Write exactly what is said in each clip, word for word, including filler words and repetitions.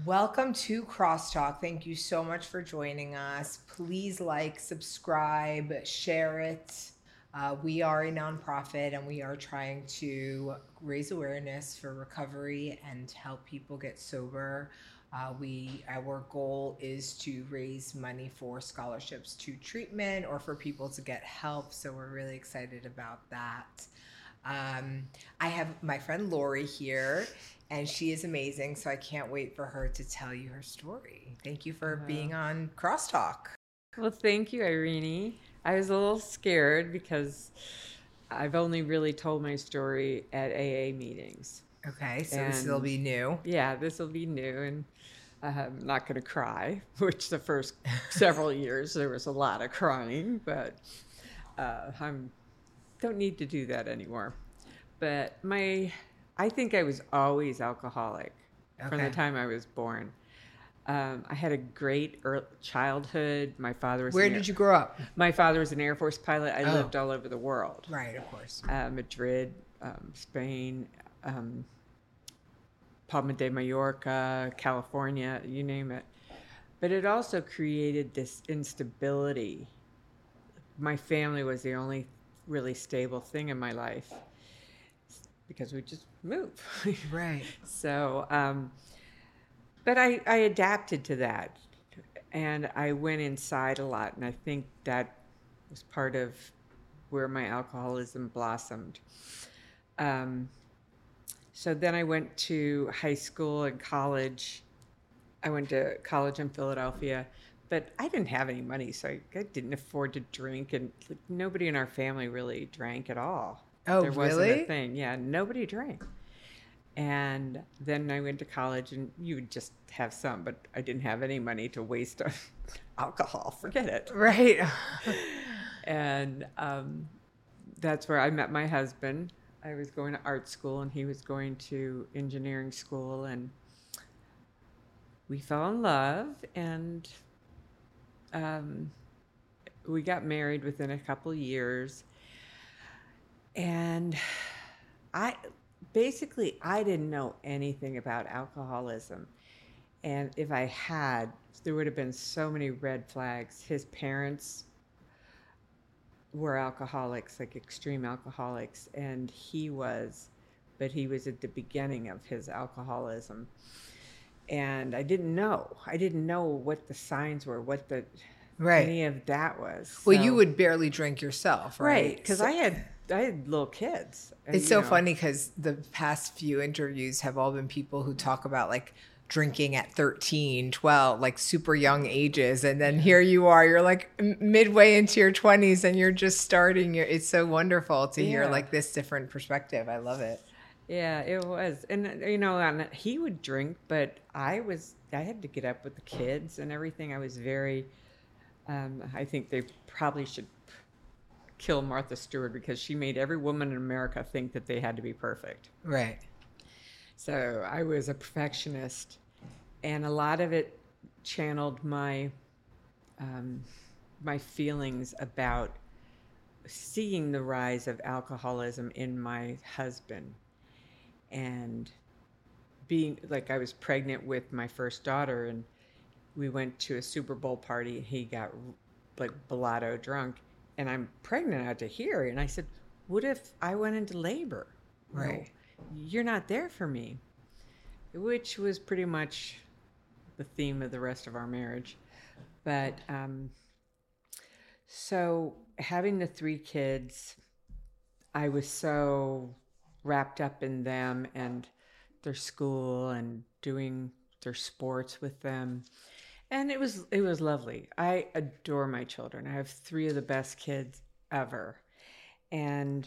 Welcome to Crosstalk. Thank you so much for joining us. Please like, subscribe, share it. Uh, we are a nonprofit and we are trying to raise awareness for recovery and help people get sober. Uh, we our goal is to raise money for scholarships to treatment or for people to get help. So we're really excited about that. Um, I have my friend Lori here, and she is amazing. So I can't wait for her to tell you her story. Thank you for Wow. being on Crosstalk. Well, thank you, Irene. I was a little scared because I've only really told my story at A A meetings. Okay, so this will And be new. yeah, this will be new, and I'm not going to cry, which the first several years there was a lot of crying, but uh, I'm don't need to do that anymore. But my, I think I was always alcoholic from the Okay. time I was born. Um, I had a great early childhood. My father was Where an air, did you grow up? my father was an Air Force pilot. I Oh. lived all over the world. Right, of course. Uh, Madrid, um, Spain, um, Palma de Mallorca, California, you name it. But it also created this instability. My family was the only really stable thing in my life because we just move. Right. So, um, but I, I adapted to that, and I went inside a lot, and I think that was part of where my alcoholism blossomed. Um, so then I went to high school and college. I went to college in Philadelphia, but I didn't have any money, so I, I didn't afford to drink, and like, nobody in our family really drank at all. Oh, There wasn't really? a thing. Yeah, nobody drank. And then I went to college, and you would just have some, but I didn't have any money to waste on alcohol. Forget it. Right. And um, that's where I met my husband. I was going to art school, and he was going to engineering school, and we fell in love, and um, we got married within a couple years. And I basically I didn't know anything about alcoholism, and if I had, there would have been so many red flags. His parents were alcoholics, like extreme alcoholics, and he was, but he was at the beginning of his alcoholism. And I didn't know. I didn't know what the signs were, what the Right. any of that was. Well, So- you would barely drink yourself, right? right? Because So- I had I had little kids. and, It's you so know, funny because the past few interviews have all been people who talk about like drinking at thirteen, twelve, like super young ages. And then here you are, you're like m- midway into your twenties and you're just starting your, it's so wonderful to hear Yeah. like this different perspective. I love it. Yeah, it was, and you know, and he would drink, but I was I had to get up with the kids and everything. I was very. Um, I think they probably should kill Martha Stewart because she made every woman in America think that they had to be perfect. Right. So I was a perfectionist, and a lot of it channeled my um, my feelings about seeing the rise of alcoholism in my husband, and being like I was pregnant with my first daughter, and we went to a Super Bowl party, and he got like balado drunk, and I'm pregnant out to here, and I said, "What if I went into labor?" Right. No, you're not there for me, which was pretty much the theme of the rest of our marriage. But um, so having the three kids, I was so wrapped up in them and their school and doing their sports with them. And it was it was lovely. I adore my children. I have three of the best kids ever. And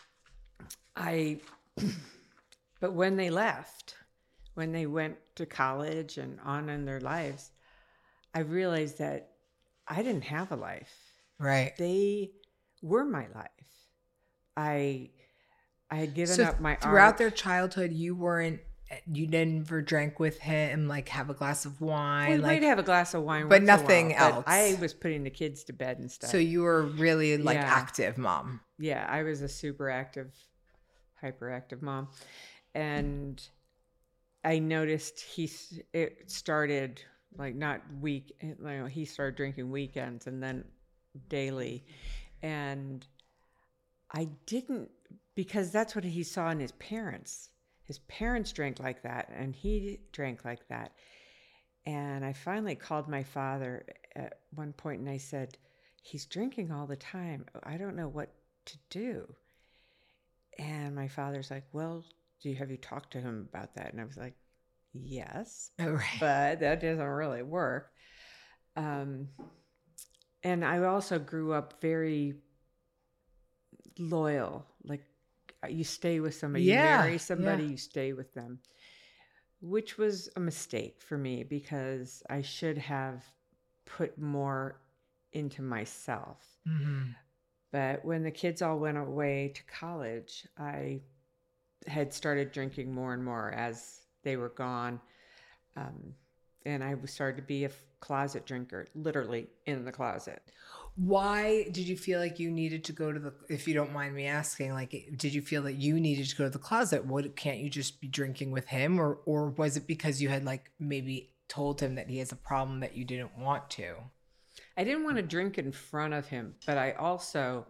I but when they left, when they went to college and on in their lives, I realized that I didn't have a life. Right. They were my life. I I had given So up my throughout art. their childhood, you weren't, you never drank with him, like have a glass of wine, We like, might have a glass of wine, but once in a nothing while, else. But I was putting the kids to bed and stuff. so you were really like Yeah. active mom. Yeah, I was a super active, hyperactive mom, and I noticed he s- it started like not week, you know, he started drinking weekends and then daily, and I didn't, because that's what he saw in his parents. His parents drank like that, and he drank like that. And I finally called my father at one point and I said, he's drinking all the time. I don't know what to do. And my father's like, well, do you, have you talked to him about that? And I was like, yes, Oh, right. but that doesn't really work. Um, and I also grew up very loyal. Like, you stay with somebody, Yeah, you marry somebody, yeah. you stay with them, which was a mistake for me because I should have put more into myself. Mm-hmm. But when the kids all went away to college, I had started drinking more and more as they were gone. Um, and I started to be a closet drinker, literally in the closet. Why did you feel like you needed to go to the, if you don't mind me asking, like, did you feel that you needed to go to the closet? What, can't you just be drinking with him? Or, or was it because you had like maybe told him that he has a problem that you didn't want to? I didn't want to drink in front of him, but I also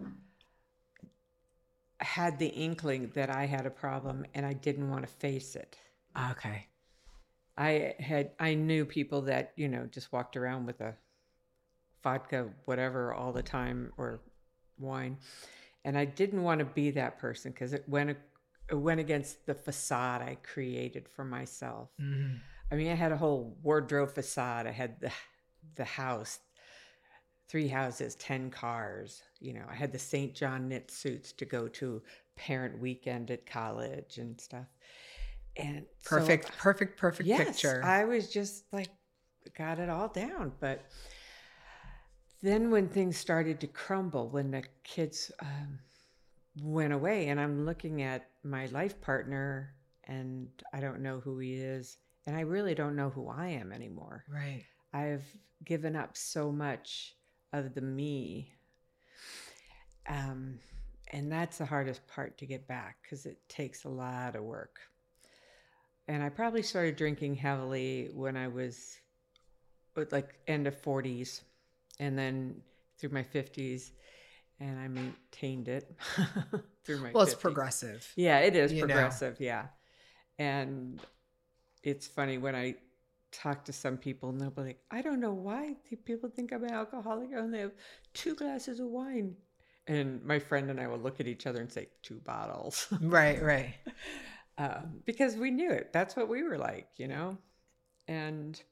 had the inkling that I had a problem and I didn't want to face it. Okay. I had, I knew people that, you know, just walked around with a vodka, whatever, all the time, or wine. And I didn't want to be that person because it went, it went against the facade I created for myself. Mm-hmm. I mean, I had a whole wardrobe facade. I had the, the house, three houses, ten cars. You know, I had the Saint John knit suits to go to parent weekend at college and stuff. And Perfect, so, perfect, perfect yes, picture. I was just like, got it all down. But then when things started to crumble, when the kids um, went away, and I'm looking at my life partner and I don't know who he is, and I really don't know who I am anymore. Right. I've given up so much of the me. Um, and that's the hardest part to get back because it takes a lot of work. And I probably started drinking heavily when I was like end of forties and then through my fifties, and I maintained it through my Well, it's fifties. progressive. Yeah, it is you know. progressive. Yeah. And it's funny when I talk to some people and they'll be like, I don't know why people think I'm an alcoholic. I only have two glasses of wine. And my friend and I will look at each other and say, two bottles. Right, right. um, because we knew it. That's what we were like, you know? And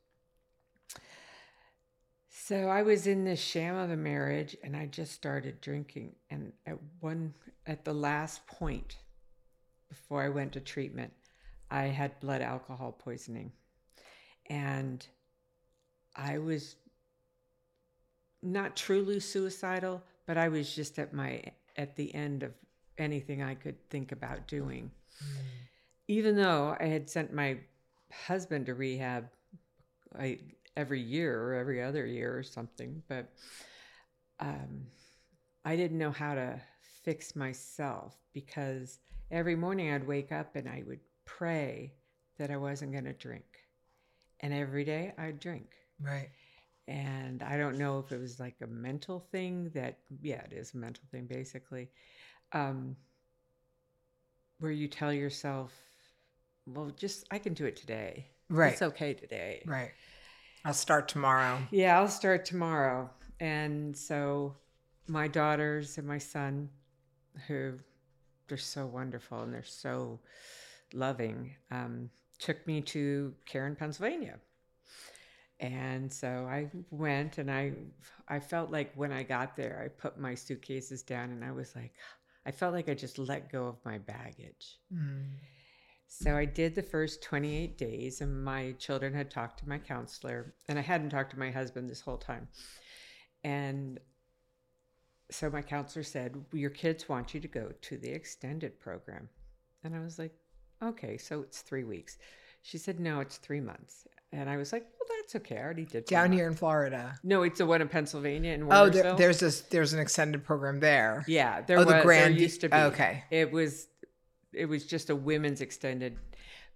so I was in this sham of a marriage and I just started drinking. And at one, at the last point before I went to treatment, I had blood alcohol poisoning. And I was not truly suicidal, but I was just at my, at the end of anything I could think about doing. Mm. Even though I had sent my husband to rehab I, every year or every other year or something, but um, I didn't know how to fix myself because every morning I'd wake up and I would pray that I wasn't going to drink. And every day I'd drink. Right. And I don't know if it was like a mental thing that, yeah, it is a mental thing basically, um, where you tell yourself, well, just, I can do it today. Right. It's okay today. Right. I'll start tomorrow. Yeah, I'll start tomorrow. And so my daughters and my son, who they're so wonderful and they're so loving, um, took me to Caron, Pennsylvania. And so I went and I I felt like when I got there, I put my suitcases down and I was like, I felt like I just let go of my baggage. Mm. So I did the first twenty-eight days and my children had talked to my counselor and I hadn't talked to my husband this whole time. And so my counselor said, your kids want you to go to the extended program. And I was like, okay, so it's three weeks. She said, no, it's three months. And I was like, well, that's okay. I already did. Down here in Florida. No, it's the one in Pennsylvania. In oh, there, there's a, there's an extended program there. Yeah, there oh, was. The Grand, there used to be. Okay. It was, it was just a women's extended,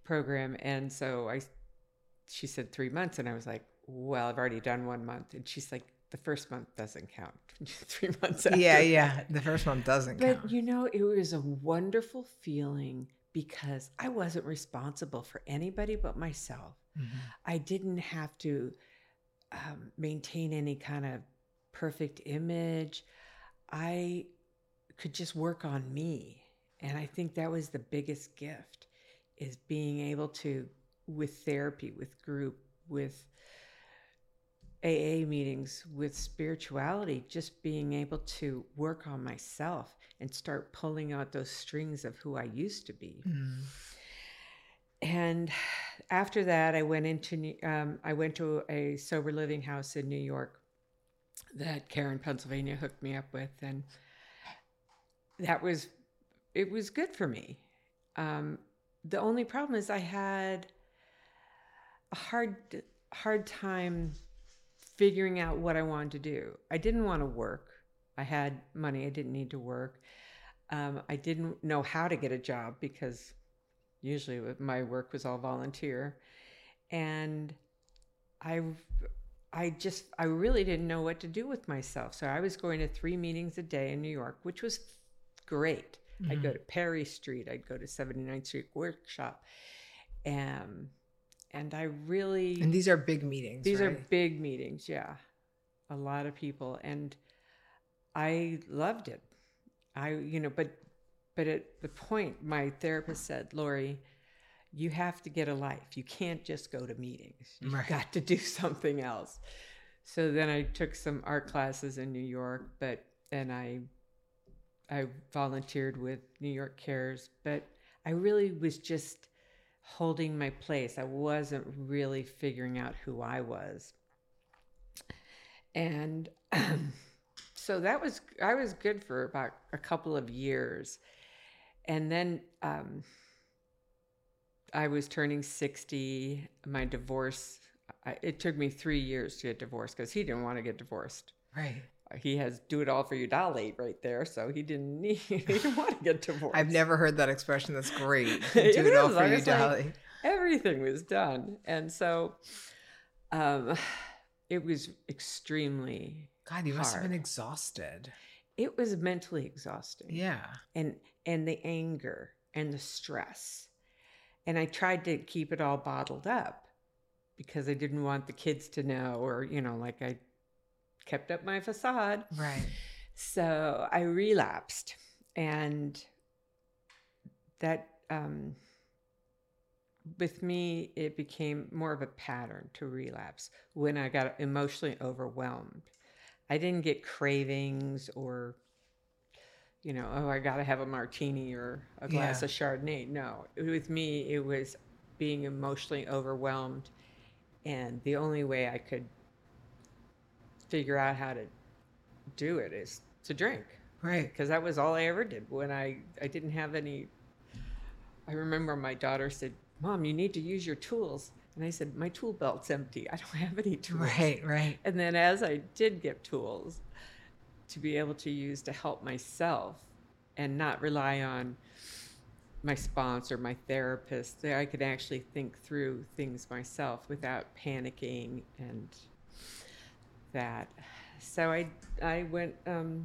program. And so I, she said three months. And I was like, well, I've already done one month. And she's like, the first month doesn't count. Three months after. Yeah, yeah. The first month doesn't But, count. you know, it was a wonderful feeling because I wasn't responsible for anybody but myself. Mm-hmm. I didn't have to um, maintain any kind of perfect image. I could just work on me. And I think that was the biggest gift, is being able to, with therapy, with group, with A A meetings, with spirituality, just being able to work on myself and start pulling out those strings of who I used to be. Mm. And after that, I went into um, I went to a sober living house in New York that Karen, Pennsylvania, hooked me up with, and that was it was good for me. Um, the only problem is I had a hard hard time figuring out what I wanted to do. I didn't want to work. I had money. I didn't need to work. Um, I didn't know how to get a job because usually my work was all volunteer. And I, I just, I really didn't know what to do with myself. So I was going to three meetings a day in New York, which was great. Mm-hmm. I'd go to Perry Street. I'd go to seventy-ninth Street Workshop. And And I really... And these are big meetings, These right? are big meetings, yeah. A lot of people. And I loved it. I, you know, but but at the point, my therapist said, Lori, you have to get a life. You can't just go to meetings. You've right. got to do something else. So then I took some art classes in New York, but and I I volunteered with New York Cares, but I really was just holding my place. I wasn't really figuring out who I was. And um, so that was, I was good for about a couple of years. And then um, I was turning sixty. My divorce, I, it took me three years to get divorced because he didn't want to get divorced. Right. He has do it all for you Dolly right there. So he didn't need, he didn't want to get divorced. I've never heard that expression. That's great. Do it, it all for you, like, Dolly. Everything was done. And so um, it was extremely God, you must hard. have been exhausted. It was mentally exhausting. Yeah. And, and the anger and the stress. And I tried to keep it all bottled up because I didn't want the kids to know, or, you know, like I kept up my facade. Right. So I relapsed, and that, um, with me, it became more of a pattern to relapse when I got emotionally overwhelmed. I didn't get cravings or, you know, oh, I got to have a martini or a glass yeah. of Chardonnay. No, with me, it was being emotionally overwhelmed. And the only way I could figure out how to do it is to drink. Right. Because that was all I ever did when I, I didn't have any. I remember my daughter said, Mom, you need to use your tools. And I said, my tool belt's empty. I don't have any tools. Right, right. And then as I did get tools to be able to use to help myself and not rely on my sponsor, my therapist, that I could actually think through things myself without panicking and that. So I I went um,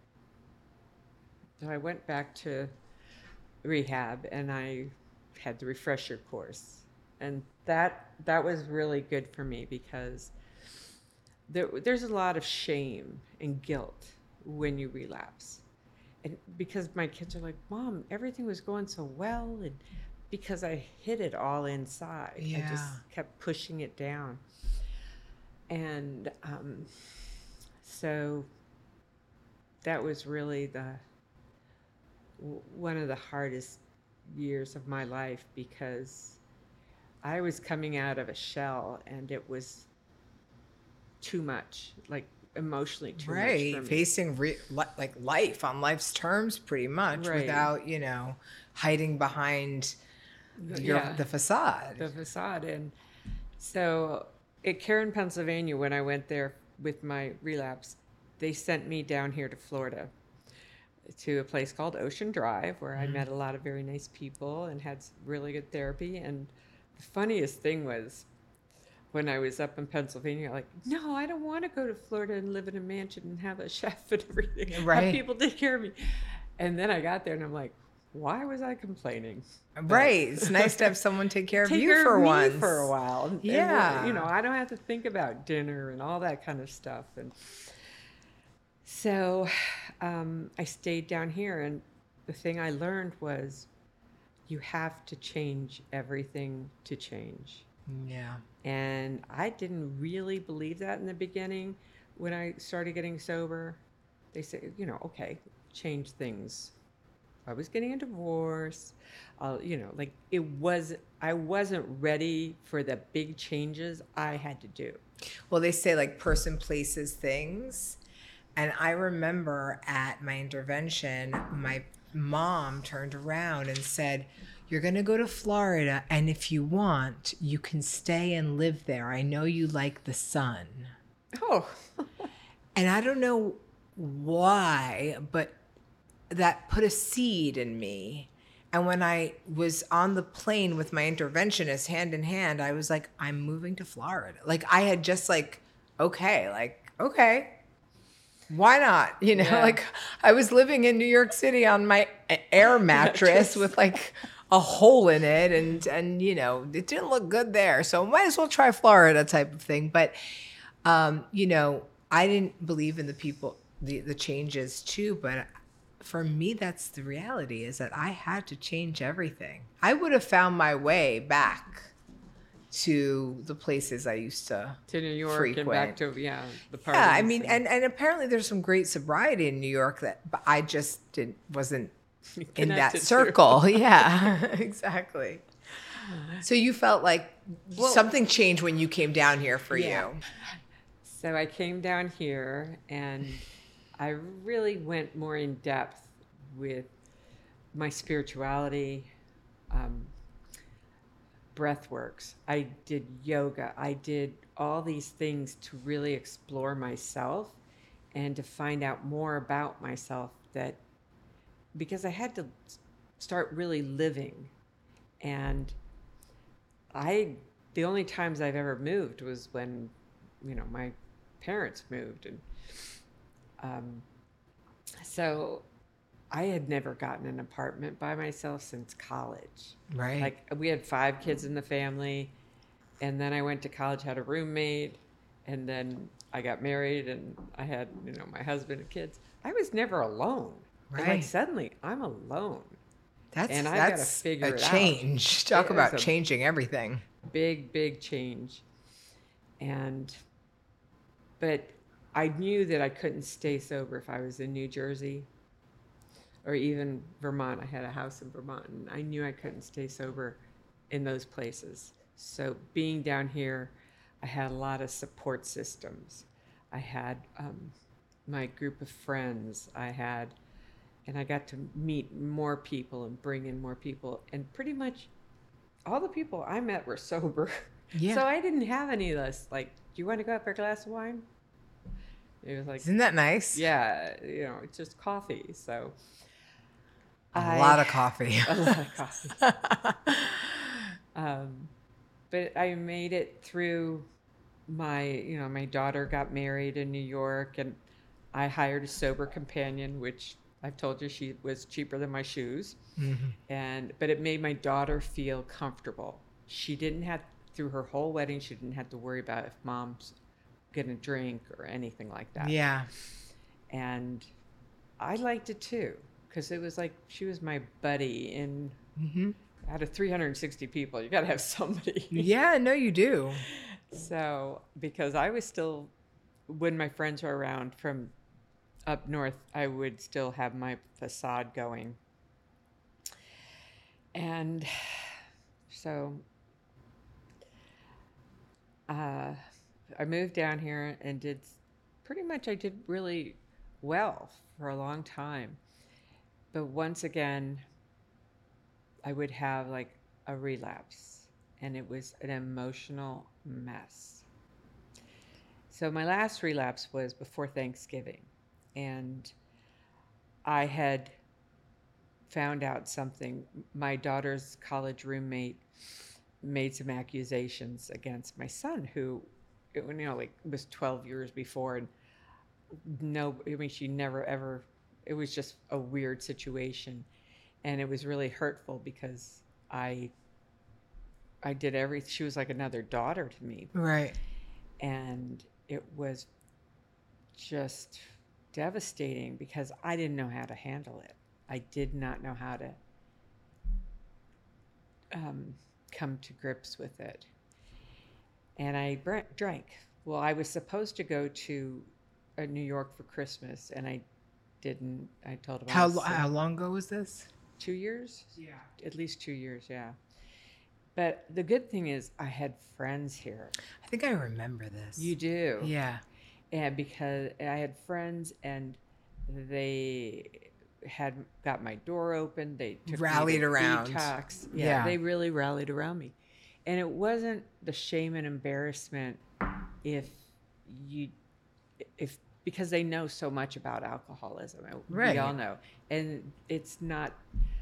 I went back to rehab, and I had the refresher course, and that that was really good for me because there there's a lot of shame and guilt when you relapse, and because my kids are like, Mom, everything was going so well, and because I hid it all inside, yeah. I just kept pushing it down, and um, so that was really the one of the hardest years of my life because I was coming out of a shell and it was too much, like emotionally too right. much for me. Facing re- li- like life on life's terms pretty much right. without, you know, hiding behind your, yeah, the facade. The facade. And so at Karen, Pennsylvania, when I went there with my relapse, they sent me down here to Florida to a place called Ocean Drive, where I met a lot of very nice people and had really good therapy. And the funniest thing was when I was up in Pennsylvania, like, no, I don't want to go to Florida and live in a mansion and have a chef and everything. Right. Have people take care of me. And then I got there and I'm like, why was I complaining? Right. It's nice to have someone take care of Take you care for of me once. for a while. And, Yeah. And, you know, I don't have to think about dinner and all that kind of stuff. And so um, I stayed down here, and the thing I learned was you have to change everything to change. Yeah. And I didn't really believe that in the beginning. When I started getting sober, they say, you know, okay, change things. I was getting a divorce, uh, you know, like it was, I wasn't ready for the big changes I had to do. Well, they say like person, places, things. And I remember at my intervention, my mom turned around and said, you're going to go to Florida, and if you want, you can stay and live there. I know you like the sun. Oh. And I don't know why, but that put a seed in me. And when I was on the plane with my interventionist hand in hand, I was like, I'm moving to Florida. Like I had just like, okay, like, okay, why not? You know, Yeah. like I was living in New York City on my air mattress with like a hole in it. And, and, you know, it didn't look good there. So might as well try Florida type of thing. But, um, you know, I didn't believe in the people, the, the changes too, but for me, that's the reality, is that I had to change everything. I would have found my way back to the places I used to To New York frequent. and back to, yeah, the parties. Yeah, I mean, and, and apparently there's some great sobriety in New York that but I just didn't wasn't in that Connected to. circle. Yeah, exactly. So you felt like Well- something changed when you came down here for Yeah. you. So I came down here and I really went more in depth with my spirituality, um, breath works. I did yoga. I did all these things to really explore myself and to find out more about myself, that because I had to start really living. And I, the only times I've ever moved was when, you know, my parents moved. And um, so I had never gotten an apartment by myself since college. Right. Like we had five kids in the family, and then I went to college, had a roommate, and then I got married and I had, you know, my husband and kids. I was never alone. And like Right. suddenly I'm alone. That's and I've gotta that's figure a it out. change. Talk It about is a- changing everything. Big, big change. And, but I knew that I couldn't stay sober if I was in New Jersey or even Vermont. I had a house in Vermont, and I knew I couldn't stay sober in those places. So being down here, I had a lot of support systems. I had um, my group of friends. I had, and I got to meet more people and bring in more people. And pretty much all the people I met were sober. Yeah. So I didn't have any of this, like, do you want to go out for a glass of wine? It was like, Isn't that nice? yeah, you know, it's just coffee. So A I- lot of coffee. a lot of coffee. Um, but I made it through my, you know, my daughter got married in New York, and I hired a sober companion, which I've told you she was cheaper than my shoes. Mm-hmm. And, but it made my daughter feel comfortable. She didn't have, through her whole wedding, she didn't have to worry about if mom's gonna drink or anything like that. Yeah. And I liked it too, because it was like she was my buddy. And Mm-hmm. out of three hundred sixty people, you got to have somebody. Yeah, no, you do. So, because I was still, when my friends were around from up north, I would still have my facade going. And so uh, I moved down here and did pretty much, I did really well for a long time. But once again, I would have like a relapse, and it was an emotional mess. So my last relapse was before Thanksgiving, and I had found out something. My daughter's college roommate made some accusations against my son, who, you know, like was twelve years before, and no, I mean, she never ever. It was just a weird situation, and it was really hurtful because I, I did everything. She was like another daughter to me, Right. and it was just devastating because I didn't know how to handle it. I did not know how to um, come to grips with it. And I br- drank. Well, I was supposed to go to uh, New York for Christmas, and I didn't. I told him I How was lo- sick. how long ago was this? Two years? Yeah. At least two years, yeah. But the good thing is I had friends here. I think I remember this. You do. Yeah. And because I had friends and they had got my door open, they took Rallied me to around. detox. Yeah, Yeah. they really rallied around me. And it wasn't the shame and embarrassment if you if because they know so much about alcoholism. Right. We all know. And it's not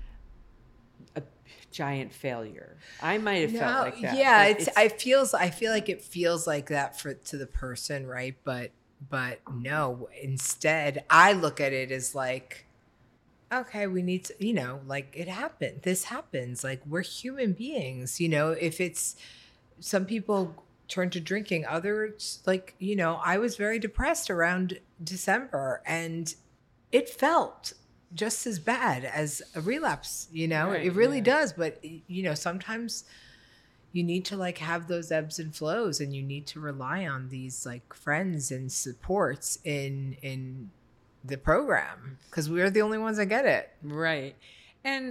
a giant failure. I might have felt like that. Yeah, but it's, I feels I feel like it feels like that for to the person, right? But but no, instead I look at it as like, okay, we need to, you know, like it happened. This happens. Like we're human beings, you know, if it's some people turn to drinking, others like, you know, I was very depressed around December and it felt just as bad as a relapse, you know, Right, it really yeah. does. But, you know, sometimes you need to like have those ebbs and flows and you need to rely on these like friends and supports in, in the program because we're the only ones that get it. Right. And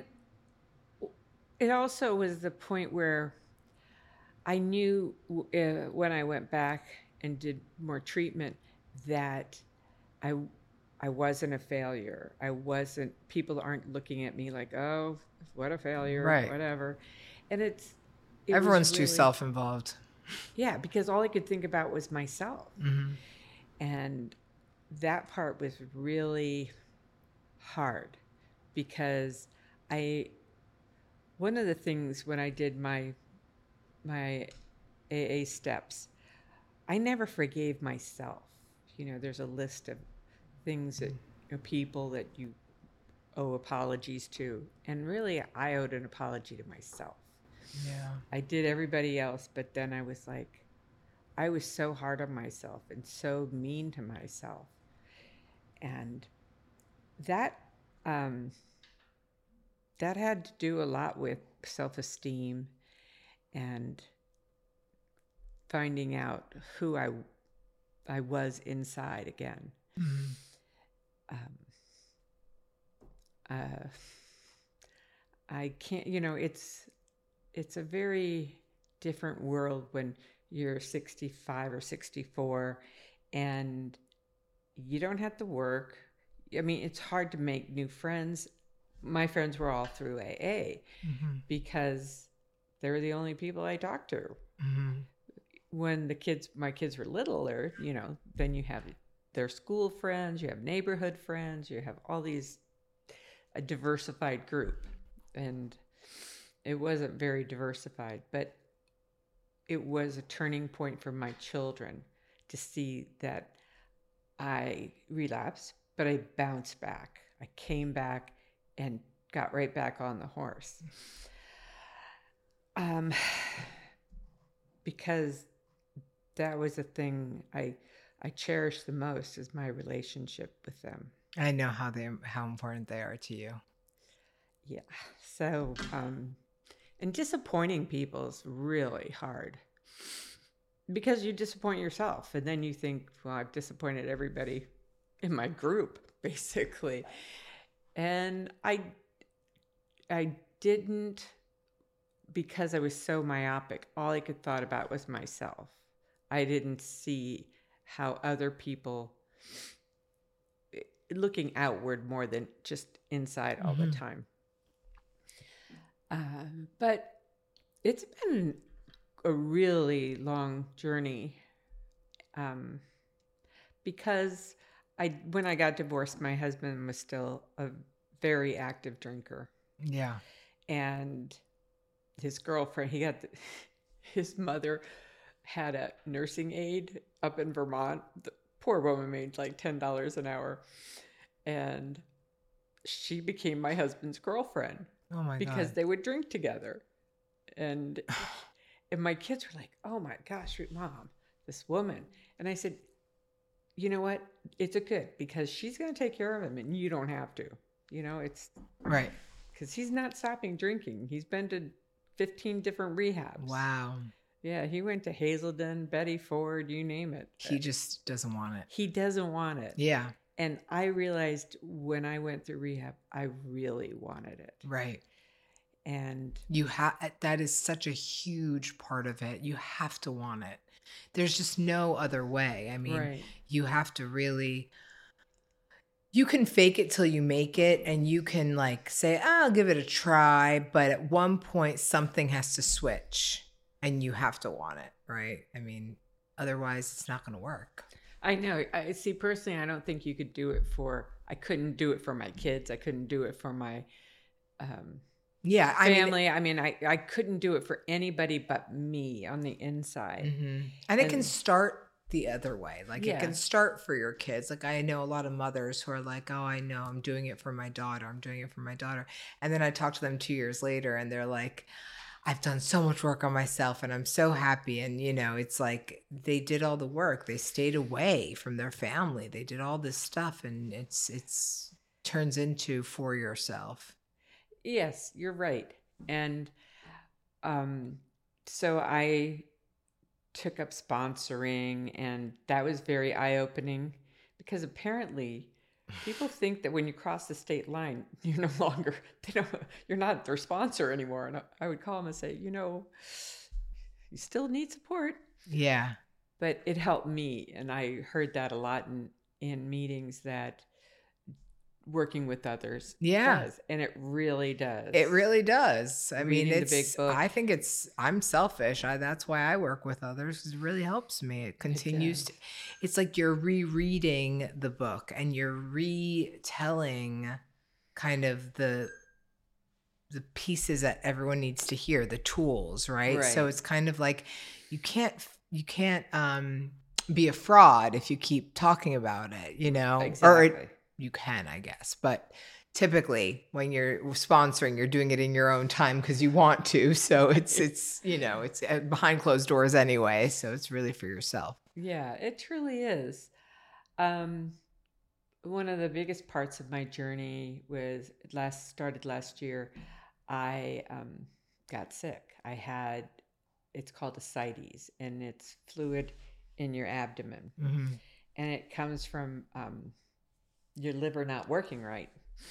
it also was the point where I knew uh, when I went back and did more treatment that I I wasn't a failure. I wasn't, people aren't looking at me like, oh, what a failure, Right. whatever. And it's, it was Everyone's too really- self-involved. Yeah, because all I could think about was myself. Mm-hmm. And that part was really hard because I, one of the things when I did my, my A A steps, I never forgave myself. You know, there's a list of things that, you know, people that you owe apologies to. And really, I owed an apology to myself. Yeah. I did everybody else, but then I was like, I was so hard on myself and so mean to myself. And that, um, that had to do a lot with self-esteem and finding out who I, I was inside again. Mm-hmm. Um, uh, I can't, you know, it's, it's a very different world when you're sixty-five or sixty-four and you don't have to work. I mean, it's hard to make new friends. My friends were all through A A Mm-hmm. because they were the only people I talked to. Mm-hmm. When the kids, my kids were littler, you know, then you have their school friends, you have neighborhood friends, you have all these, a diversified group. And it wasn't very diversified, but it was a turning point for my children to see that I relapsed, but I bounced back. I came back and got right back on the horse. Um, because that was the thing I I cherish the most is my relationship with them. I know how they how important they are to you. Yeah. So, um, and disappointing people is really hard because you disappoint yourself, and then you think, well, I've disappointed everybody in my group, basically. And I, I didn't, because I was so myopic. All I could thought about was myself. I didn't see how other people, looking outward more than just inside all Mm-hmm. the time. Uh, but it's been a really long journey um, because I when I got divorced, my husband was still a very active drinker, Yeah. and his girlfriend, he got the, his mother had a nursing aide up in Vermont. The poor woman made like ten dollars an hour, and she became my husband's girlfriend Oh my because God. they would drink together. And and my kids were like, "Oh my gosh, Mom, this woman." And I said, "You know what? It's a good because she's going to take care of him and you don't have to. You know, it's Right. because he's not stopping drinking. He's been to fifteen different rehabs. Wow. Yeah, he went to Hazelden, Betty Ford, you name it. He just doesn't want it. He doesn't want it. Yeah. And I realized when I went through rehab, I really wanted it. Right. And You have that is such a huge part of it. You have to want it. There's just no other way. I mean, right. you have to really you can fake it till you make it, and you can like say, oh, I'll give it a try, but at one point something has to switch and you have to want it, right? I mean, otherwise it's not going to work. I know. I see personally, I don't think you could do it for, I couldn't do it for my kids. I couldn't do it for my um, Yeah, I family. mean, I mean, I, I couldn't do it for anybody but me on the inside. mhm. And it And- can start the other way. Like Yeah. it can start for your kids. Like I know a lot of mothers who are like, oh, I know I'm doing it for my daughter. I'm doing it for my daughter. And then I talk to them two years later and they're like, I've done so much work on myself and I'm so happy. And, you know, it's like they did all the work. They stayed away from their family. They did all this stuff and it's, it's turns into for yourself. Yes, you're right. And um, so I took up sponsoring, and that was very eye-opening because apparently people think that when you cross the state line, you're no longer, they don't, you're not their sponsor anymore. And I would call them and say, you know, you still need support. Yeah. But it helped me. And I heard that a lot in, in meetings that working with others Yeah. does. And it really does. It really does. I mean, Reading the it's, big book. I think it's, I'm selfish. I, that's why I work with others. 'Cause it really helps me. It continues to, does. it's like you're rereading the book and you're retelling kind of the, the pieces that everyone needs to hear, the tools, right? So Right. it's kind of like you can't, you can't, um, be a fraud if you keep talking about it, you know, or it, Exactly. you can, I guess. But typically when you're sponsoring, you're doing it in your own time because you want to. So it's, it's, you know, it's uh, behind closed doors anyway. So it's really for yourself. Yeah, it truly is. Um, one of the biggest parts of my journey was it last started last year. I um, got sick. I had, it's called ascites, and it's fluid in your abdomen. Mm-hmm. And it comes from um, your liver not working right.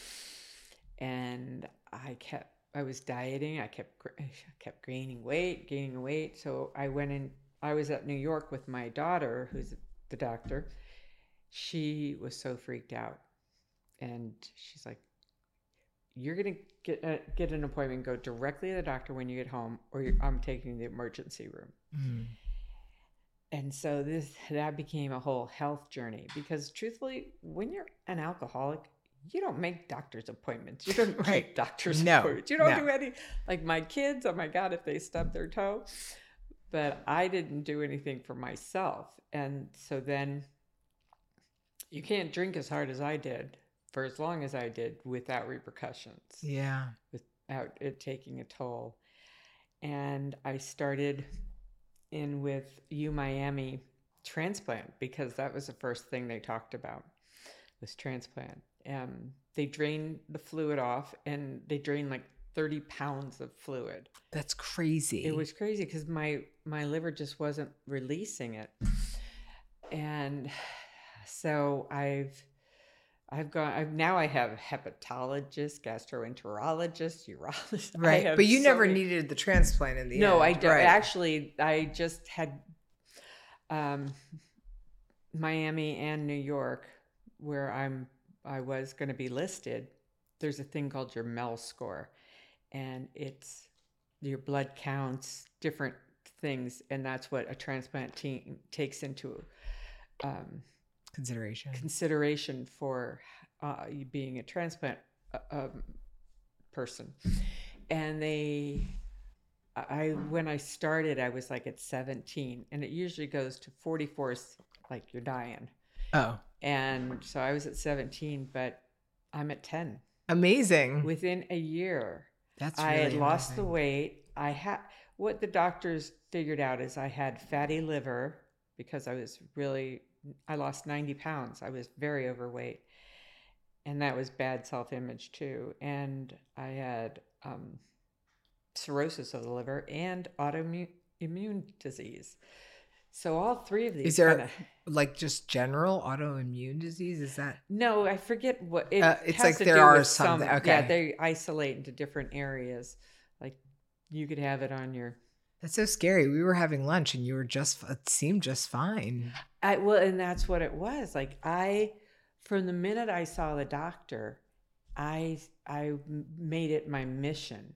And I kept, I was dieting. I kept, gr- I kept gaining weight, gaining weight. So I went in, I was at New York with my daughter, who's the doctor. She was so freaked out. And she's like, you're going to get a, get an appointment, go directly to the doctor when you get home, or you're, I'm taking you to the emergency room. Mm-hmm. And so this that became a whole health journey because truthfully, when you're an alcoholic, you don't make doctor's appointments. You don't Right. keep doctor's No, appointments. You don't no. do any, like my kids, oh my God, if they stub their toe. But I didn't do anything for myself. And so then you can't drink as hard as I did for as long as I did without repercussions, Yeah. without it taking a toll. And I started in with U Miami transplant because that was the first thing they talked about was transplant. Um, they drain the fluid off and they drain like thirty pounds of fluid. That's crazy. It was crazy because my, my liver just wasn't releasing it. And so I've, I've gone, I've now I have hepatologist, gastroenterologist, urologist. I right. have But you so never many- needed the transplant in the No, I end. don't. Right. Actually, I just had um, Miami and New York, where I'm. I was going to be listed. There's a thing called your M E L score, and it's your blood counts, different things, and that's what a transplant team takes into um, Consideration. consideration for uh, you being a transplant uh, um, person. And they, I when I started, I was like at seventeen, and it usually goes to forty-four, like you're dying. Oh, And so I was at seventeen, but I'm at ten. amazing. Within a year, That's I had really lost the amazing. weight. I had what the doctors figured out is I had fatty liver because I was really I lost ninety pounds. I was very overweight, and that was bad self-image too. And I had um, cirrhosis of the liver and autoimmune immune disease. So all three of these. Is there kinda, like just general autoimmune disease? Is that no, I forget what it Uh, it's has like to there do are with some- some. okay. Yeah, they isolate into different areas. Like you could have it on your. that's so scary? We were having lunch and you were just it seemed just fine. I well, and that's what it was. Like I, from the minute I saw the doctor, I I made it my mission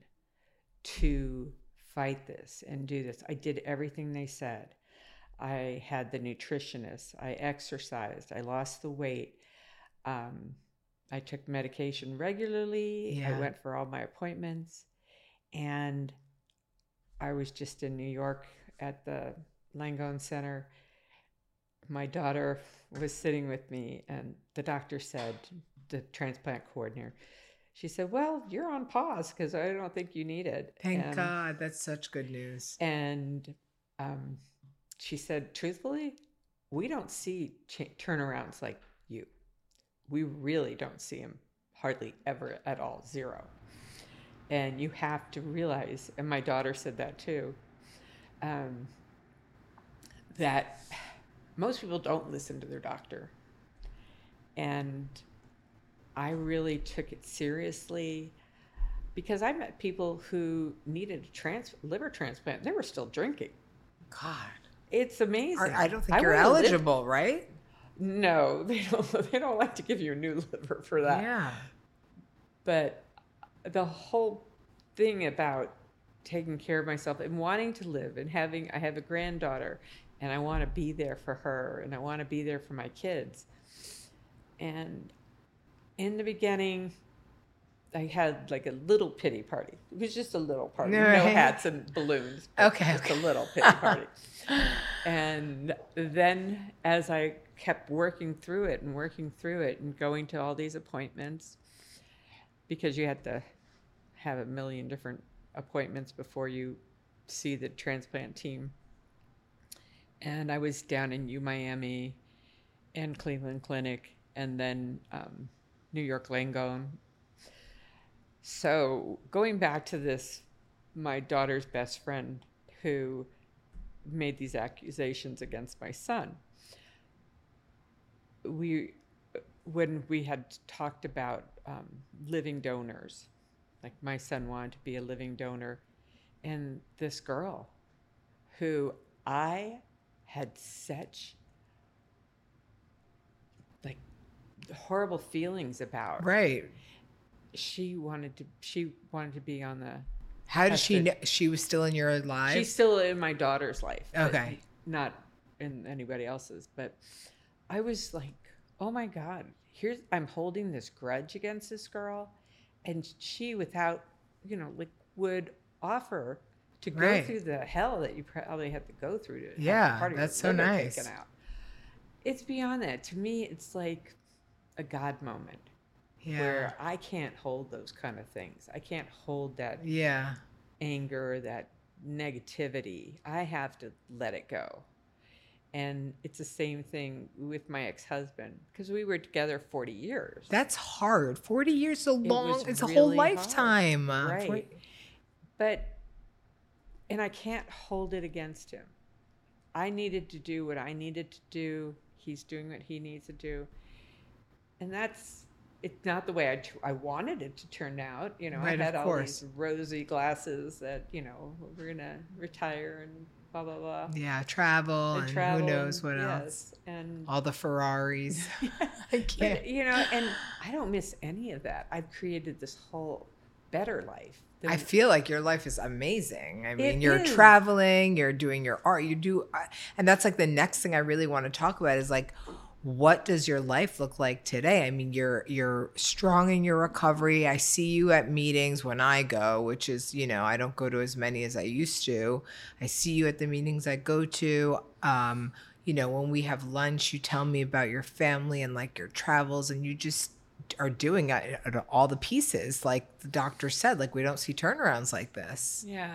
to fight this and do this. I did everything they said. I had the nutritionist. I exercised. I lost the weight. Um, I took medication regularly. Yeah. I went for all my appointments. And I was just in New York at the Langone Center. My daughter was sitting with me, and the doctor said, the transplant coordinator, she said, well, you're on pause because I don't think you need it. Thank and, God. That's such good news. And um, she said, truthfully, we don't see ch- turnarounds like you. We really don't see them hardly ever at all, zero. And you have to realize, and my daughter said that too, um, that most people don't listen to their doctor. And I really took it seriously because I met people who needed a trans- liver transplant. They were still drinking. God. It's amazing. Are- I don't think you're wanna live- eligible, right? No, they don't. They don't like to give you a new liver for that. Yeah. But the whole thing about taking care of myself and wanting to live and having, I have a granddaughter and I want to be there for her and I want to be there for my kids. And in the beginning, I had like a little pity party. It was just a little party, No, no right. hats and balloons. but Okay, just okay. a little pity party. And then as I kept working through it and working through it and going to all these appointments, because you had to have a million different appointments before you see the transplant team. And I was down in U Miami and Cleveland Clinic and then um, New York Langone. So going back to this, my daughter's best friend who made these accusations against my son, we, when we had talked about um, living donors, like my son wanted to be a living donor, and this girl who I had such like horrible feelings about, Right. she wanted to she wanted to be on the How did she tested. know she was still in your life? She's still in my daughter's life. but Okay. Not in anybody else's. But I was like, oh my God, here's I'm holding this grudge against this girl. And she, without, you know, like would offer to go Right. through the hell that you probably have to go through to have Yeah, part of your that's so liver nice. taken out. It's beyond that. To me, it's like a God moment. Yeah. Where I can't hold those kind of things. I can't hold that Yeah. anger, that negativity. I have to let it go. And it's the same thing with my ex-husband because we were together forty years. That's hard. forty years is a long, was it's a whole really hard. lifetime. Uh, Right. forty But, and I can't hold it against him. I needed to do what I needed to do. He's doing what he needs to do. And that's, it's not the way I, t- I wanted it to turn out. You know, Right, I had of all course. these rosy glasses that, you know, we're going to retire and blah, blah, blah. Yeah, travel And and, travel who knows and- what yes, else. And All the Ferraris. I can't. but, you know, and I don't miss any of that. I've created this whole better life. than- I feel like your life is amazing. I mean, It you're is. traveling, you're doing your art, you do, uh, and that's like the next thing I really want to talk about is like, what does your life look like today? I mean, you're you're strong in your recovery. I see you at meetings when I go, which is, you know, I don't go to as many as I used to. I see you at the meetings I go to. Um, you know, when we have lunch, you tell me about your family and like your travels, and you just are doing it at all the pieces. Like the doctor said, like we don't see turnarounds like this. Yeah.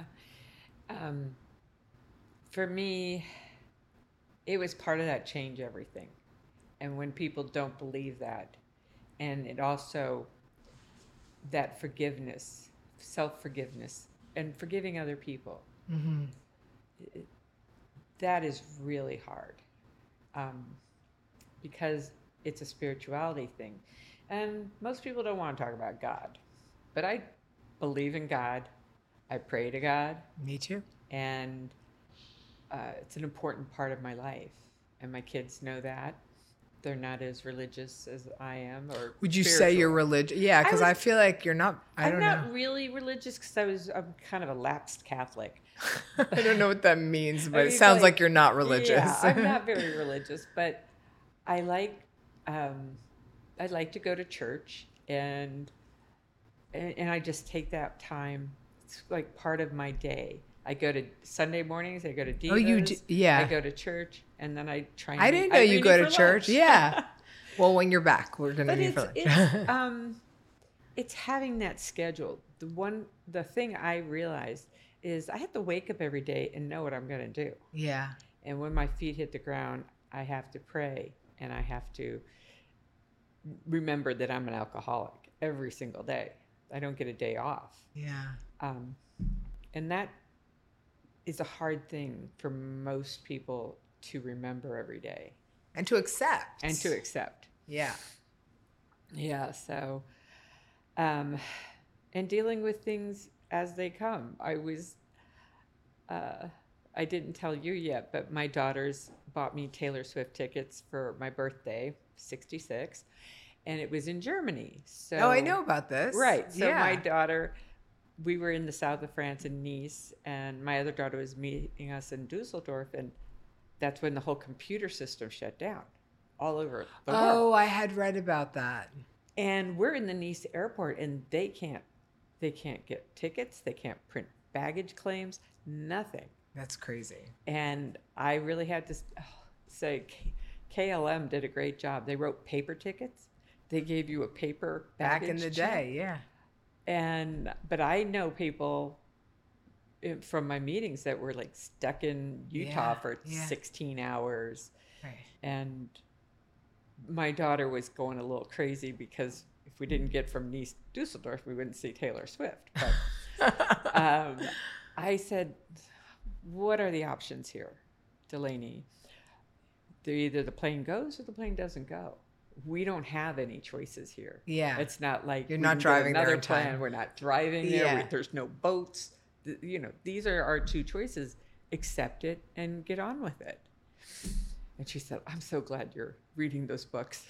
Um, for me, it was part of that change everything. And when people don't believe that, and it also, that forgiveness, self-forgiveness, and forgiving other people, Mm-hmm. it, that is really hard, um, because it's a spirituality thing. And most people don't want to talk about God. But I believe in God. I pray to God. Me too. And uh, it's an important part of my life. And my kids know that. They're not as religious as I am, or Would you spiritual. say you're religious? Yeah, because I, I I was- feel like you're not. I I'm don't not know. really religious because I was I'm kind of a lapsed Catholic. I don't know what that means, but I it mean, sounds like, like, you're not religious. Yeah, I'm not very religious, but I like um, I like to go to church, and and and I just take that time. It's like part of my day. I go to Sunday mornings. I go to Divas. Oh, you d- yeah. I go to church, and then I try. And I eat didn't know you Irene go to for church. lunch. Yeah. Well, when you're back, we're gonna But meet it's for lunch. it's um, it's having that schedule. The one the thing I realized is I have to wake up every day and know what I'm going to do. Yeah. And when my feet hit the ground, I have to pray, and I have to remember that I'm an alcoholic every single day. I don't get a day off. Yeah. Um, and that is a hard thing for most people to remember every day And to accept. and to accept. Yeah. Yeah. So, um, and dealing with things as they come. I was, uh, I didn't tell you yet, but my daughters bought me Taylor Swift tickets for my birthday, sixty-six, and it was in Germany. So Oh, I know about this. Right. So yeah. my daughter, we were in the south of France in Nice, and my other daughter was meeting us in Dusseldorf, and that's when the whole computer system shut down all over the world. Oh, I had read about that. And we're in the Nice airport, and they can't, they can't get tickets, they can't print baggage claims, nothing. That's crazy. And I really had to oh, say, K- KLM did a great job. They wrote paper tickets. They gave you a paper Back baggage in the check. day, yeah. And but I know people in- from my meetings that were like stuck in Utah Yeah, for yeah. sixteen hours, Right. and my daughter was going a little crazy because if we didn't get from Nice to Dusseldorf, we wouldn't see Taylor Swift. But um, I said, "What are the options here, Delaney? They're either the plane goes or the plane doesn't go. We don't have any choices here. Yeah. It's not like You're we not can get driving there another in time. plan. We're not driving there. Yeah. We, there's no boats. Th- You know, these are our two choices. Accept it and get on with it." And she said, "I'm so glad you're reading those books."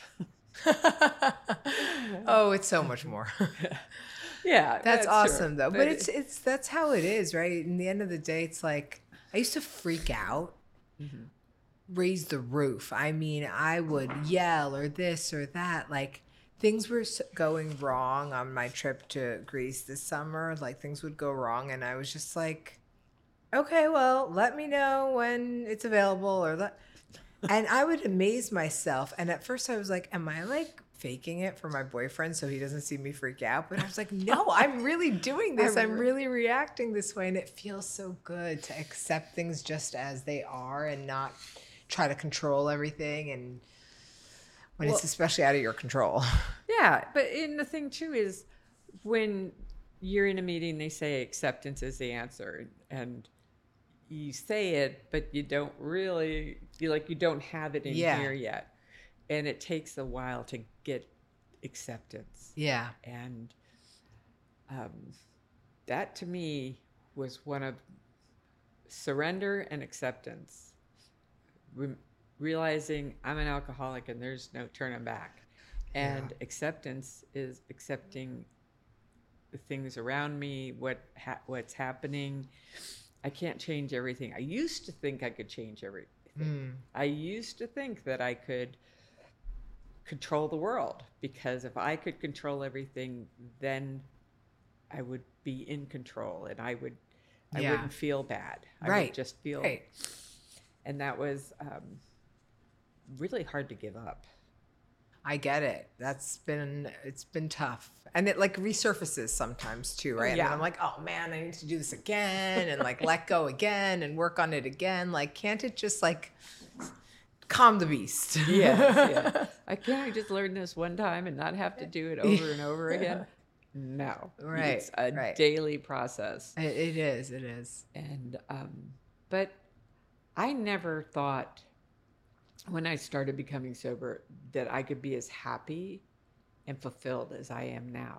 Oh, it's so much more. Yeah, That's, true. awesome though. But, But it's it's that's how it is, right? In the end of the day, it's like I used to freak out, Mhm. raise the roof. I mean, I would yell or this or that. Like things were s- going wrong on my trip to Greece this summer. Like things would go wrong, and I was just like, okay, well, let me know when it's available or let. And I would amaze myself. And at first, I was like, am I like faking it for my boyfriend so he doesn't see me freak out? But I was like, no, I'm really doing this. I'm I'm really reacting this way. And it feels so good to accept things just as they are and not try to control everything. And when Well- it's especially out of your control. Yeah, but and the thing too is when you're in a meeting, they say acceptance is the answer, and you say it, but you don't really, you like you don't have it in Yeah. here yet, and it takes a while to get acceptance, Yeah. and um, that to me was one of surrender and acceptance, Re- realizing I'm an alcoholic and there's no turning back. And acceptance is accepting the things around me, what ha- what's happening. I can't change everything. I used to think I could change everything. Mm. I used to think that I could control the world, because if I could control everything, then I would be in control, and I would, I Yeah. wouldn't feel bad. I Right. would just feel, Right. and that was um, really hard to give up. I get it. That's been, it's been tough. And it like resurfaces sometimes too, right? And then Yeah. I'm like, oh man, I need to do this again and like let go again and work on it again. Like, can't it just like calm the beast? Yes, yeah. I can't I just learn this one time and not have to do it over and over again. No, Right, it's a right. daily process. It, it is. It is. And um, but I never thought when I started becoming sober that I could be as happy and fulfilled as I am now.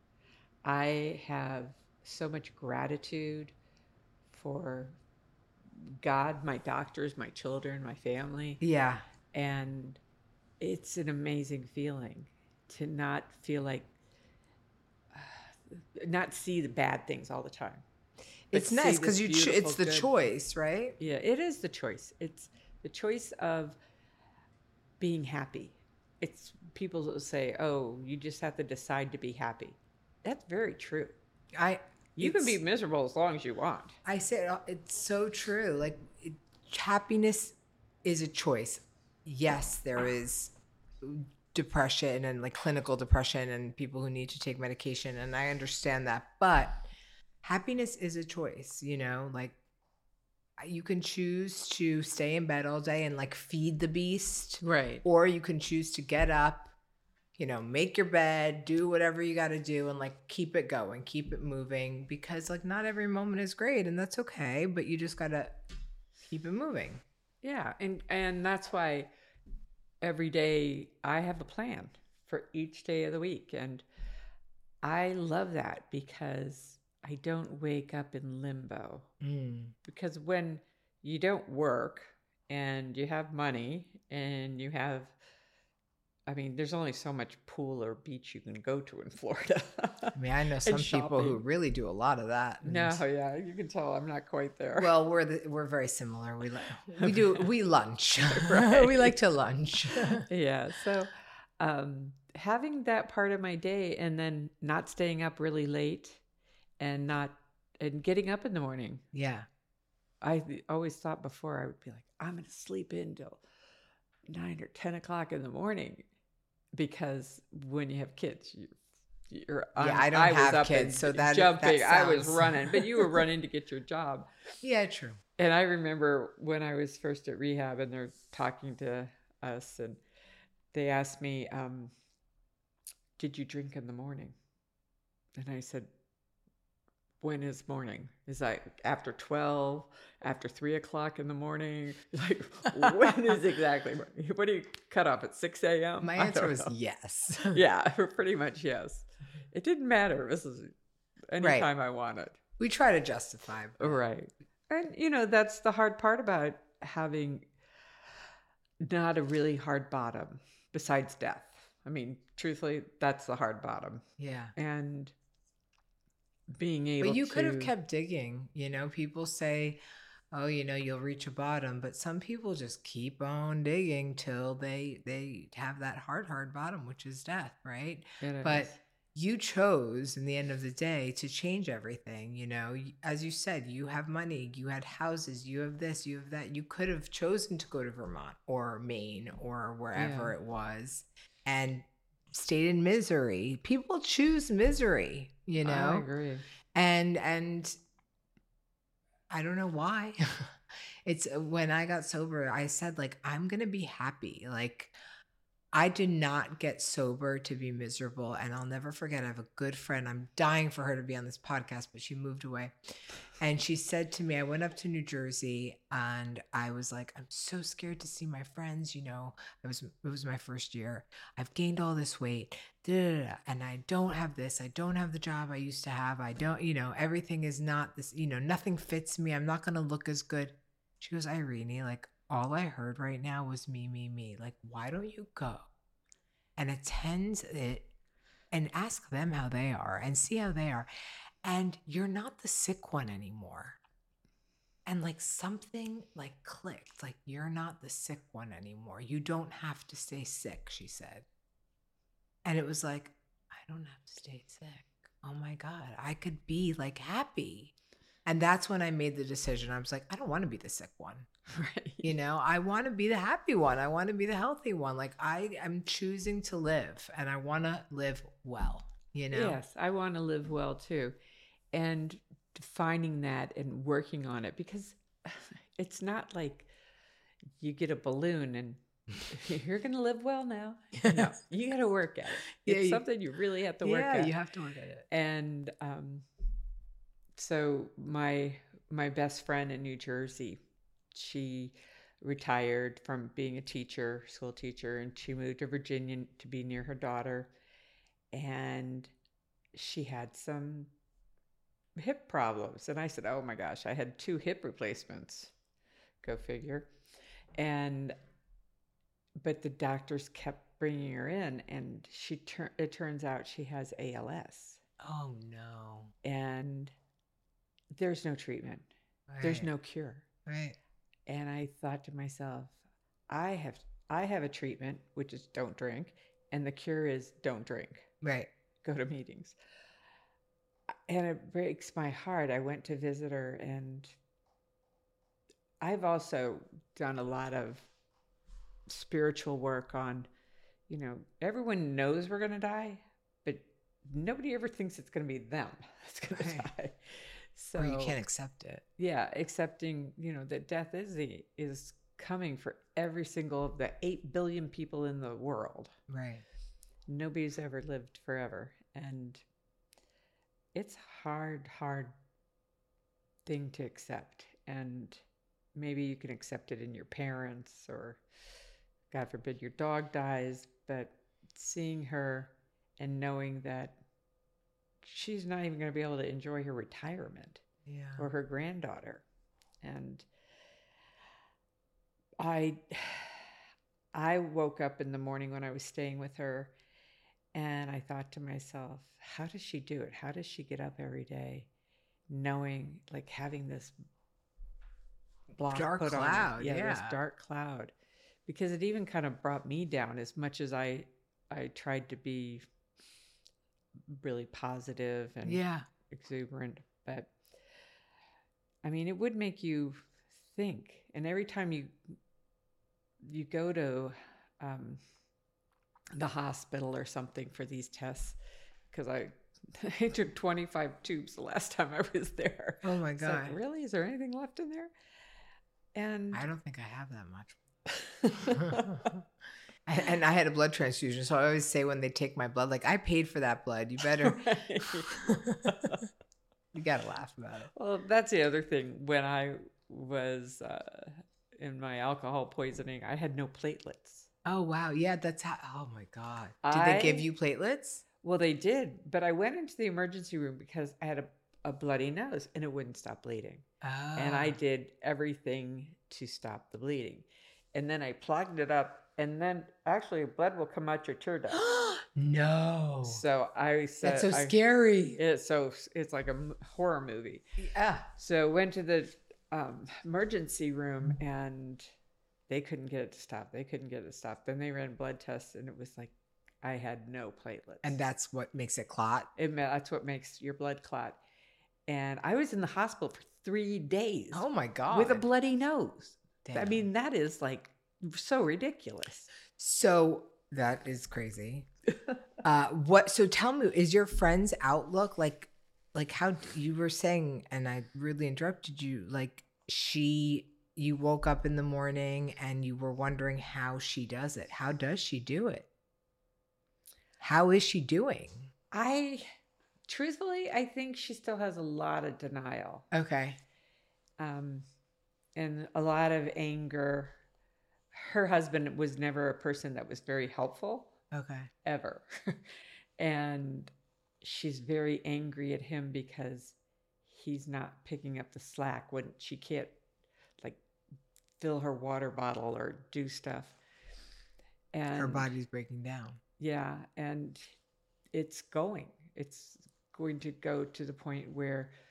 I have so much gratitude for God, my doctors, my children, my family. Yeah. And it's an amazing feeling to not feel like, uh, not see the bad things all the time. but It's see nice this because you. Cho- beautiful, it's the good- choice, right? Yeah, it is the choice. It's the choice of being happy. It's people will say, "Oh, you just have to decide to be happy." That's very true. I. You can it's- be miserable as long as you want. I say it, it's so true. Like it, happiness is a choice. Yes, there is depression and like clinical depression and people who need to take medication, and I understand that. But happiness is a choice, you know, like you can choose to stay in bed all day and like feed the beast, Right. or you can choose to get up, you know, make your bed, do whatever you got to do and like keep it going, keep it moving, because like not every moment is great and that's okay, but you just got to keep it moving. Yeah, and and that's why every day I have a plan for each day of the week, and I love that because I don't wake up in limbo. Mm. Because when you don't work and you have money and you have, I mean, there's only so much pool or beach you can go to in Florida. I mean, I know some people who shopping. really do a lot of that. and- No, yeah, you can tell I'm not quite there. Well, we're the, we're very similar. We li- we do we lunch. Right. We like to lunch. Yeah, so um, having that part of my day and then not staying up really late and not and getting up in the morning. Yeah. I th- always thought before I would be like, I'm going to sleep in till nine or ten o'clock in the morning, because when you have kids, you, you're. Yeah, I'm- I don't was have up kids, and so that- jumping. that I was sounds- running, but you were running to get your job. Yeah, true. And I remember when I was first at rehab, and they're talking to us, and they asked me, um, "Did you drink in the morning?" And I said, "When is morning? Is that after twelve, after three o'clock in the morning? Like, when is exactly? morning? What do you cut off at six a.m.?" My I answer don't was know. yes. Yeah, pretty much yes. It didn't matter. This is anytime I wanted. We try to justify. but- Right. And, you know, that's the hard part about having not a really hard bottom besides death. I mean, truthfully, that's the hard bottom. Yeah. And being able But you to... could have kept digging. You know, people say, oh, you know, you'll reach a bottom, but some people just keep on digging till they they have that hard, hard bottom, which is death, right? It But is. you chose in the end of the day to change everything. You know, Y- as you said, you have money, you had houses, you have this, you have that. You could have chosen to go to Vermont or Maine or wherever Yeah. it was and stayed in misery. People choose misery, you I know? agree. and and I don't know why. It's when I got sober, I said like I'm going to be happy. Like I did not get sober to be miserable, and I'll never forget. I have a good friend. I'm dying for her to be on this podcast, but she moved away. And she said to me, I went up to New Jersey and I was like, I'm so scared to see my friends, you know. It was it was my first year. I've gained all this weight. Da, da, da, and I don't have this. I don't have the job I used to have. I don't, you know, everything is not this, you know, nothing fits me. I'm not going to look as good. She goes, Irene, like all I heard right now was me, me, me. Like, why don't you go and attend it and ask them how they are and see how they are? And you're not the sick one anymore. And like something like clicked, like you're not the sick one anymore. You don't have to stay sick, she said. And it was like, I don't have to stay sick. Oh my God, I could be like happy. And that's when I made the decision. I was like, I don't want to be the sick one. Right. You know, I want to be the happy one. I want to be the healthy one. Like I am choosing to live and I want to live well, you know? Yes, I want to live well too. And finding that and working on it, because it's not like you get a balloon and you're going to live well now. No, you got to work at it. Yeah, It's you- something you really have to work Yeah, at. you have to work at it. And um, so my my best friend in New Jersey, she retired from being a teacher, school teacher, and she moved to Virginia to be near her daughter. And she had some hip problems. And I said, oh my gosh, I had two hip replacements. Go figure. And but the doctors kept bringing her in, and she tur- it turns out she has A L S, Oh no. and there's no treatment. There's Right. no cure. Right. And I thought to myself, I have I have a treatment, which is don't drink, and the cure is don't drink. Right. Go to meetings. And it breaks my heart. I went to visit her, and I've also done a lot of spiritual work on, you know, everyone knows we're going to die, but nobody ever thinks it's going to be them that's going to Right. die. So Or you can't accept it. yeah, accepting, you know, that death is the is coming for every single of the eight billion people in the world. Right. Nobody's ever lived forever, and it's hard, hard thing to accept. And maybe you can accept it in your parents, or God forbid your dog dies, but seeing her and knowing that she's not even going to be able to enjoy her retirement Yeah. or her granddaughter. And I I woke up in the morning when I was staying with her, and I thought to myself, how does she do it? How does she get up every day knowing, like, having this block Dark put on her? cloud, Yeah, this yeah. dark cloud. Because it even kind of brought me down, as much as I I tried to be really positive and Yeah. exuberant. But I mean, it would make you think. And every time you you go to um, the hospital or something for these tests, because I I took twenty-five tubes the last time I was there. Oh my It's like, God. really? Is there anything left in there? And I don't think I have that much. And and I had a blood transfusion, so I always say when they take my blood, like, I paid for that blood. You better. You gotta laugh about it. Well, that's the other thing. When I was uh, in my alcohol poisoning, I had no platelets. Oh wow, yeah, that's how. Oh my God, did they give I- you platelets? Well, they did, but I went into the emergency room because I had a, a bloody nose and it wouldn't stop bleeding. Oh. And I did everything to stop the bleeding. And then I plugged it up, and then actually blood will come out your tear duct. No, So I said, that's so I- scary. It's so it's like a m- horror movie. Yeah. So went to the um, emergency room, and they couldn't get it to stop. They couldn't get it to stop. Then they ran blood tests, and it was like I had no platelets. And that's what makes it clot. it, ma- that's what makes your blood clot. And I was in the hospital for three days Oh my God. with a bloody nose. I Damn. mean, that is like so ridiculous. So that is crazy. uh, what? So tell me, is your friend's outlook like, like how you were saying, and I really interrupted you. Like she, you woke up in the morning and you were wondering how she does it. How does she do it? How is she doing? I, truthfully, I think she still has a lot of denial. Okay. Um, and a lot of anger. Her husband was never a person that was very helpful, Okay. ever. And she's very angry at him because he's not picking up the slack when she can't, like, fill her water bottle or do stuff. And Her body's breaking down. yeah, and it's going. It's going to go to the point where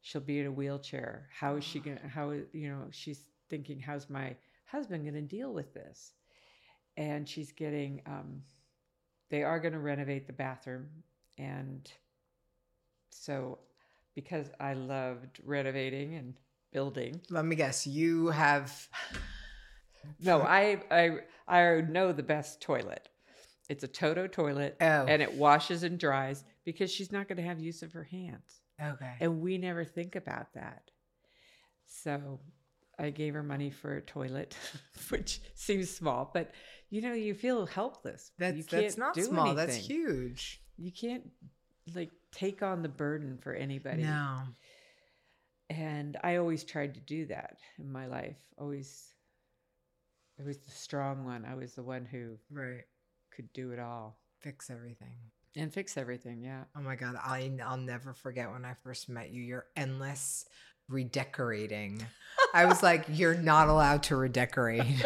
she'll be in a wheelchair. How is she going to, how, you know, she's thinking, how's my husband going to deal with this? And she's getting, um, they are going to renovate the bathroom. And so because I loved renovating and building. Let me guess, you have. No, I, I, I know the best toilet. It's a Toto toilet, Oh. and it washes and dries because she's not going to have use of her hands. Okay. And we never think about that. So I gave her money for a toilet, which seems small, but you know, you feel helpless. That's, you can't that's not do small. anything. That's huge. You can't like take on the burden for anybody. No. And I always tried to do that in my life. Always, I was the strong one. I was the one who Right. could do it all Fix everything. and fix everything. Yeah. Oh my God. I, I'll never forget when I first met you, your endless redecorating. I was like, you're not allowed to redecorate.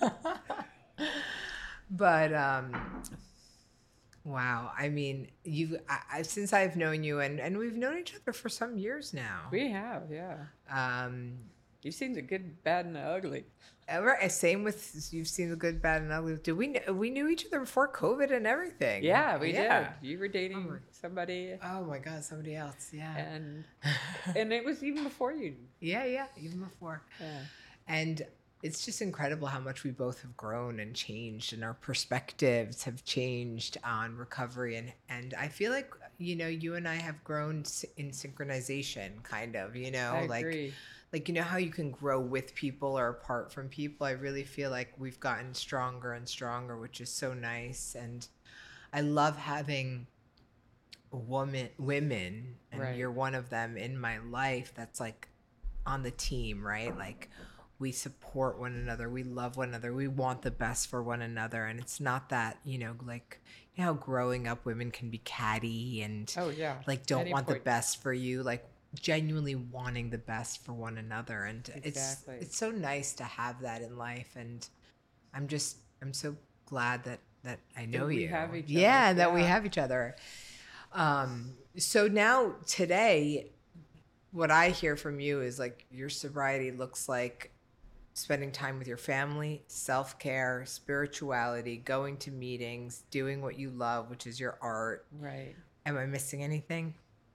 But, um, wow. I mean, you've, I, I, since I've known you and, and we've known each other for some years now. We have, yeah. Um, You've seen the good, bad, and the ugly. ever, same with, you've seen the good, bad, and ugly. Did we, kn- we knew each other before COVID and everything. Yeah, we Yeah. did. You were dating Oh my- somebody, Oh my God, somebody else. Yeah. and and it was even before you. Yeah, yeah, even before. Yeah. And it's just incredible how much we both have grown and changed, and our perspectives have changed on recovery. And, and I feel like, you know, you and I have grown s- in synchronization, kind of, you know, I like, agree. like, you know, how you can grow with people or apart from people. I really feel like we've gotten stronger and stronger, which is so nice. And I love having woman, women, and Right. you're one of them in my life that's like on the team, right? Like, we support one another, we love one another, we want the best for one another. And it's not that, you know, like, you know how growing up women can be catty and Oh yeah. like don't Any want the point. best for you, like genuinely wanting the best for one another. And Exactly. it's it's so nice to have that in life. And I'm just I'm so glad that that I know we you. have each yeah, other. and that we Yeah. have each other. Um so now today, what I hear from you is like your sobriety looks like spending time with your family, self-care, spirituality, going to meetings, doing what you love, which is your art. Right. Am I missing anything?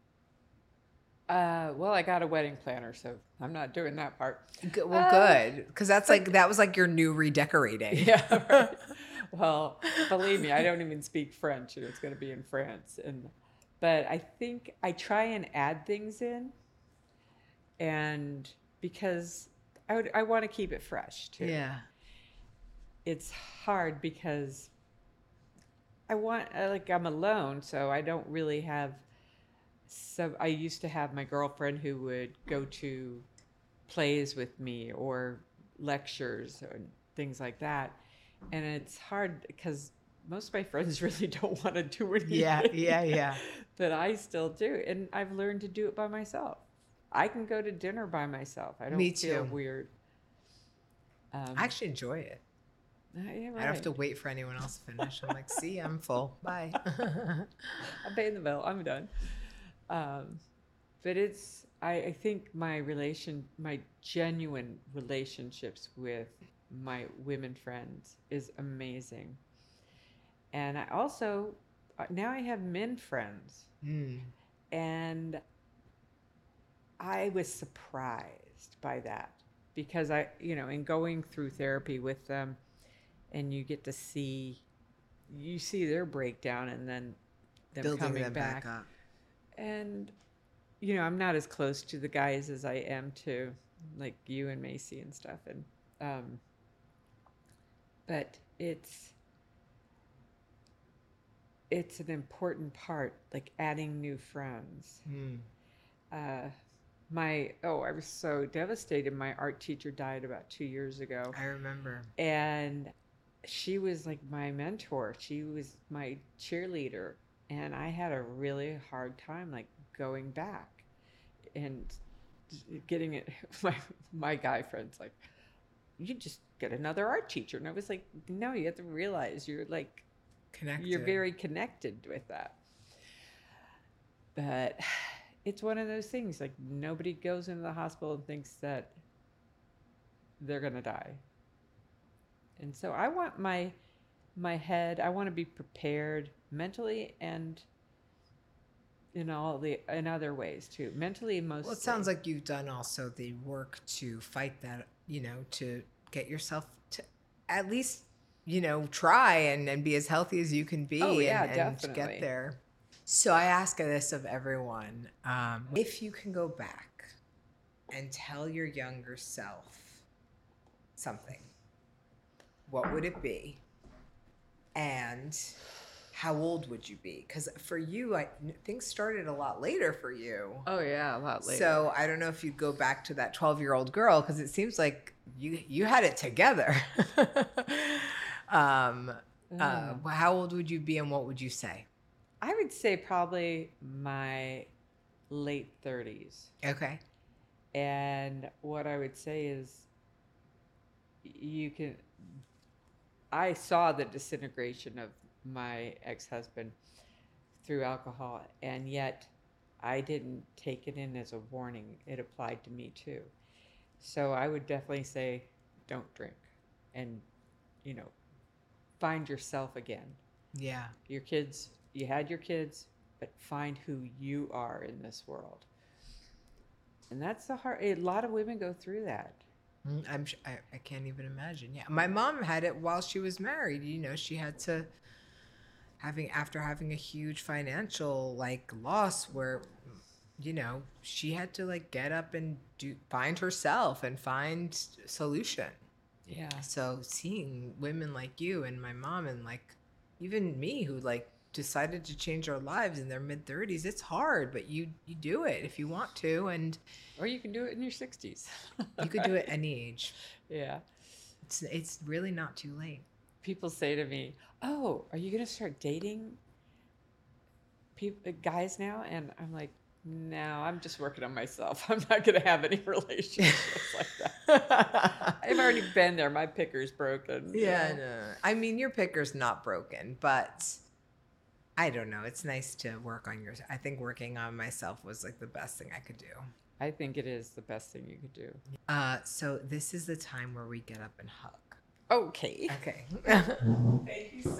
Uh, well, I got a wedding planner, so I'm not doing that part. Good, well, Uh, good, because that's like that was like your new redecorating. Yeah. Right. Well, believe me, I don't even speak French, and it's going to be in France. And but I think I try and add things in, and because I would, I want to keep it fresh too. Yeah. It's hard because I want I, like I'm alone, so I don't really have. So I used to have my girlfriend who would go to plays with me or lectures or things like that, and it's hard because most of my friends really don't want to do anything. Yeah, yeah, yeah. But I still do, and I've learned to do it by myself. I can go to dinner by myself. I don't Me feel too. weird. Um, I actually enjoy it. uh, yeah, I don't right. have to wait for anyone else to finish. I'm like, see, I'm full. Bye. I'm paying the bill. I'm done. Um, but it's, I, I think my relation, my genuine relationships with my women friends is amazing. And I also, uh, now I have men friends. Mm. And I was surprised by that because I, you know, in going through therapy with them and you get to see, you see their breakdown and then them Building coming them back. back up. And, you know, I'm not as close to the guys as I am to like you and Macy and stuff. And, um, but it's, it's an important part, like adding new friends. Mm. Uh, my, oh, I was so devastated. My art teacher died about two years ago. I remember. And she was like my mentor. She was my cheerleader. And I had a really hard time like going back and getting it. My, my guy friend's like, you just get another art teacher. And I was like, no, you have to realize you're like, Connected. you're very connected with that. But it's one of those things, like nobody goes into the hospital and thinks that they're going to die. And so I want my my head, I want to be prepared mentally and in all the in other ways too. Mentally, mostly. Well, it sounds like you've done also the work to fight that, you know, to get yourself to at least, you know, try and, and be as healthy as you can be Oh, yeah, and, and definitely. get there. So I ask this of everyone. Um, if you can go back and tell your younger self something, what would it be? And how old would you be? Because for you, I, things started a lot later for you. Oh yeah, a lot later. So I don't know if you go back to that twelve-year-old girl, because it seems like you you had it together. um, uh, how old would you be, and what would you say? I would say probably my late thirties. Okay. And what I would say is, you can. I saw the disintegration of my ex-husband through alcohol, and yet I didn't take it in as a warning. It applied to me too. So I would definitely say, don't drink, and, you know, find yourself again. Yeah. Your kids, you had your kids, but find who you are in this world. And that's the hard, a lot of women go through that. I'm I, I can't even imagine. Yeah. My mom had it while she was married. You know, she had to having after having a huge financial like loss where, you know, she had to like get up and do find herself and find solution. Yeah. So seeing women like you and my mom and like even me who like decided to change our lives in their mid thirties, it's hard, but you you do it if you want to, and Or you can do it in your sixties. you could do it any age. Yeah. It's it's really not too late. People say to me, "Oh, are you going to start dating people, guys now?" And I'm like, "No, I'm just working on myself. I'm not going to have any relationships like that. I've already been there. My picker's broken." Yeah, you know? no. I mean, your picker's not broken, but I don't know. It's nice to work on yours. I think working on myself was like the best thing I could do. I think it is the best thing you could do. Uh, so this is the time where we get up and hug. Okay. Okay. Thank you so